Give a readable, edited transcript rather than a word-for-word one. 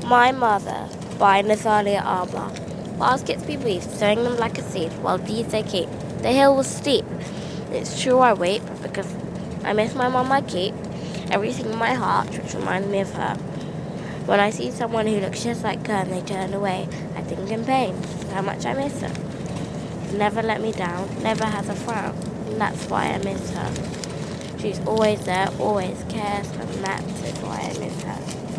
My mother, by Nathalia Arbor. Baskets be weaved, sowing them like a seed, while deeds they keep. The hill was steep. It's true I weep, because I miss my mum I keep. Everything in my heart which reminds me of her. When I see someone who looks just like her and they turn away, I think in pain how much I miss her. She's never let me down, never has a frown, and that's why I miss her. She's always there, always cares, and that is why I miss her.